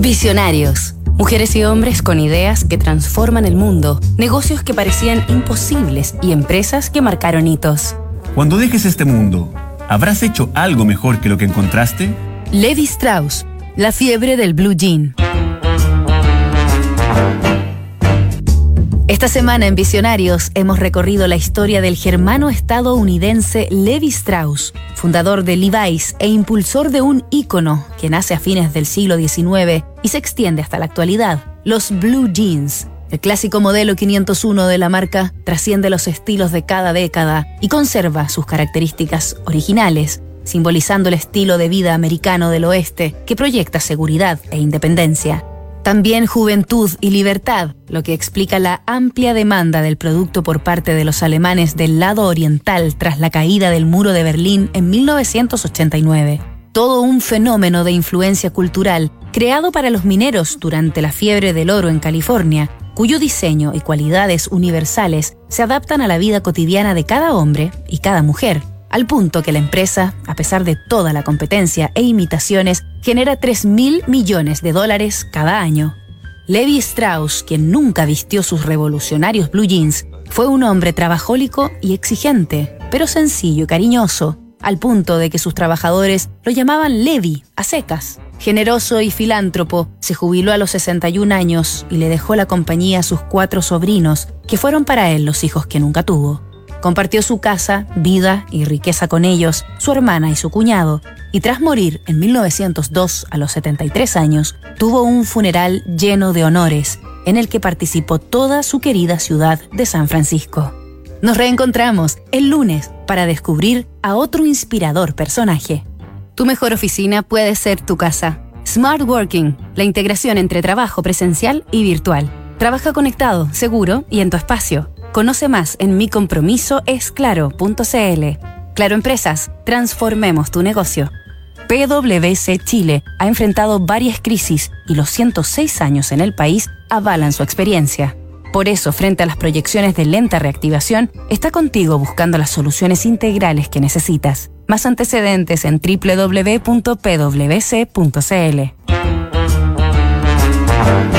Visionarios. Mujeres y hombres con ideas que transforman el mundo, negocios que parecían imposibles y empresas que marcaron hitos. Cuando dejes este mundo, ¿habrás hecho algo mejor que lo que encontraste? Levi Strauss, la fiebre del blue jean. Esta semana en Visionarios hemos recorrido la historia del germano estadounidense Levi Strauss, fundador de Levi's e impulsor de un ícono que nace a fines del siglo XIX y se extiende hasta la actualidad, los blue jeans. El clásico modelo 501 de la marca trasciende los estilos de cada década y conserva sus características originales, simbolizando el estilo de vida americano del oeste que proyecta seguridad e independencia. También juventud y libertad, lo que explica la amplia demanda del producto por parte de los alemanes del lado oriental tras la caída del muro de Berlín en 1989. Todo un fenómeno de influencia cultural creado para los mineros durante la fiebre del oro en California, cuyo diseño y cualidades universales se adaptan a la vida cotidiana de cada hombre y cada mujer, al punto que la empresa, a pesar de toda la competencia e imitaciones, genera $3.000 millones cada año. Levi Strauss, quien nunca vistió sus revolucionarios blue jeans, fue un hombre trabajólico y exigente, pero sencillo y cariñoso, al punto de que sus trabajadores lo llamaban Levi, a secas. Generoso y filántropo, se jubiló a los 61 años y le dejó la compañía a sus 4 sobrinos, que fueron para él los hijos que nunca tuvo. Compartió su casa, vida y riqueza con ellos, su hermana y su cuñado, y tras morir en 1902 a los 73 años, tuvo un funeral lleno de honores, en el que participó toda su querida ciudad de San Francisco. Nos reencontramos el lunes para descubrir a otro inspirador personaje. Tu mejor oficina puede ser tu casa. Smart Working, la integración entre trabajo presencial y virtual. Trabaja conectado, seguro y en tu espacio. Conoce más en micompromisoesclaro.cl. Claro Empresas, transformemos tu negocio. PwC Chile ha enfrentado varias crisis y los 106 años en el país avalan su experiencia. Por eso, frente a las proyecciones de lenta reactivación, está contigo buscando las soluciones integrales que necesitas. Más antecedentes en www.pwc.cl.